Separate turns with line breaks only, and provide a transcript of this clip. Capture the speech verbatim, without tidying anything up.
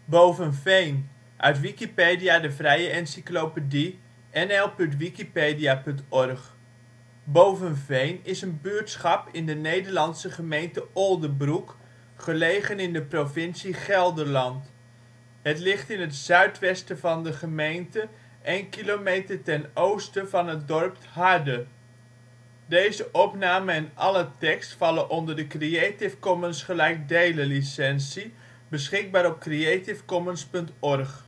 Bovenveen, uit Wikipedia, de vrije encyclopedie. N L punt wikipedia punt org. Bovenveen is een buurtschap in de Nederlandse gemeente Oldebroek, gelegen in de provincie Gelderland. Het ligt in het zuidwesten van de gemeente een kilometer ten oosten van het dorp ' t Harde. Deze opname en alle tekst vallen onder de Creative Commons gelijkdelen licentie, beschikbaar op creativecommons punt org